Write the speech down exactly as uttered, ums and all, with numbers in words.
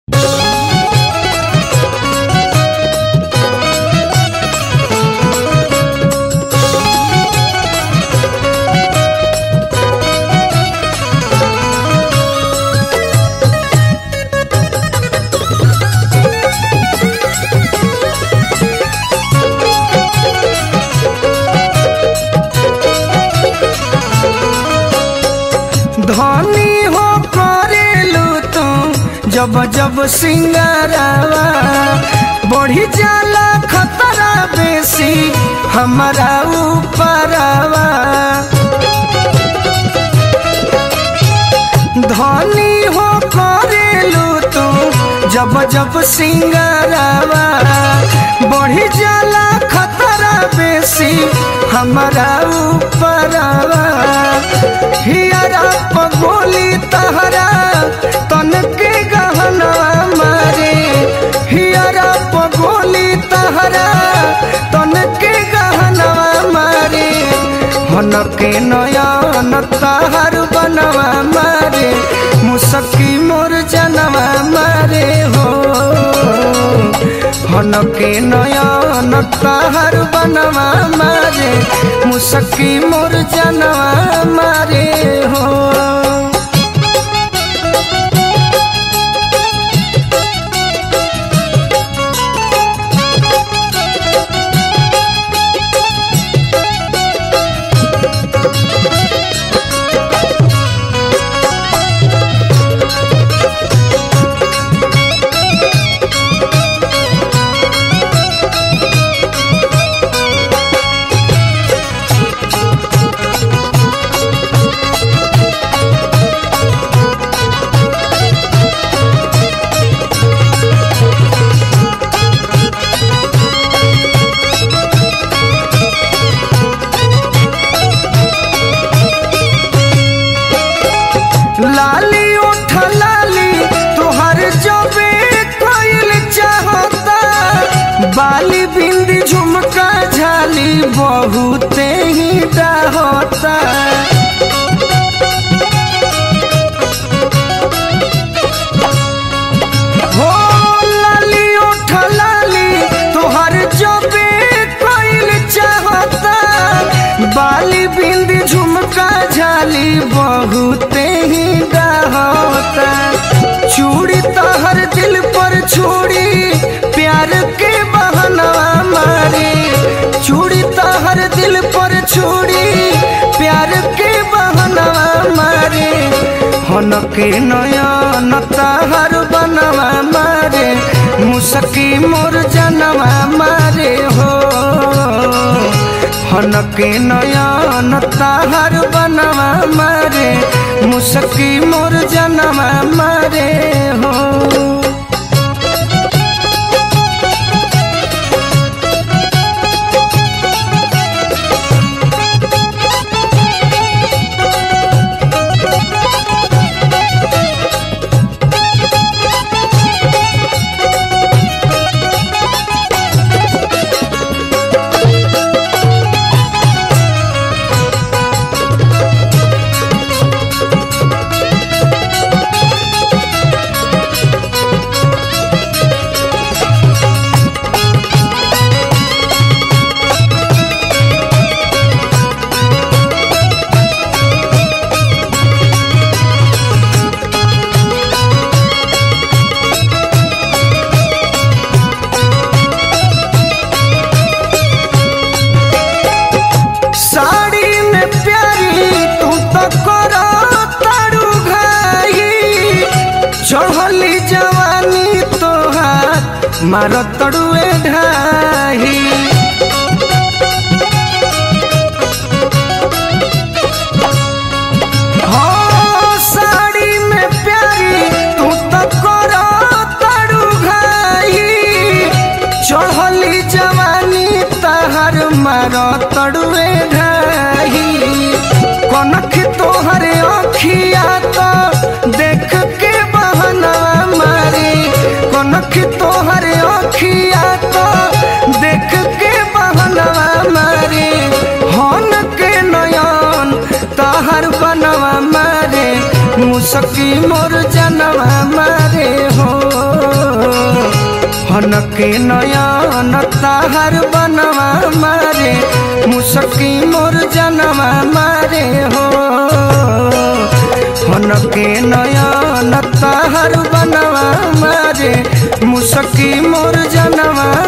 धनी हो करेलू तू जब जब सिंगारावा बढ़ी जाला खतरा बेसी हमारा ऊपरवा। धनी हो करेलू तू जब जब सिंगारावा बढ़ी जाला खतरा बेसी हमारा ऊपरवा। हियरा पगोली तहरा तन के गहना मारे, हियरा पगोली तहरा तन के गहना मारे। हन के नयन तहर बनवा मारे, मुसकी मोर जनवा मारे हो। हन के नयन तहर बनवा मारे, मुसकी मोर जनवा मारे हो। लाली उठ लाली तुहर जबे कोइल चाहता, बाली बिंदी झुमका झाली बहुते ही डाहता। हो लाली उठ लाली तुहर जबे कोइल चाहता, बाली बिंदी झुमका झाली बहुते ही डाहता। चूड़ी तहर दिल पर छुड़ी प्यार के बहना मारे, चूड़ी तहर दिल पर छुड़ी प्यार के बहना मारे। हन के नयन तहर बनवा मारे, मुसकी मोर जनवा मारे हो। हन के नयन तहर बनवा मारे, मुसकी मोर जनवा मारे हो। साड़ी में प्यारी तू तो करो तारू घाई, चढ़ली जवानी तोहार मारो तड़ुए ढाई। हो साड़ी में प्यारी तू तो करो तारू घाई, चढ़ली जवानी तहार मारो तड़ुए ढाई। कनख तोहरे अखिया तो देख के बहना मारे, कनख तोहरे अखिया तो देख के बहना मारे। हन के नयन तहर बनवा मारे, मुसकी मोर जनवा मारे हो। हनके नयन ताहर बनवा मारे मुसकी मोर जनवा मारे हो हनके नयन ताहर बनवा मारे मुसकी मोर जनवा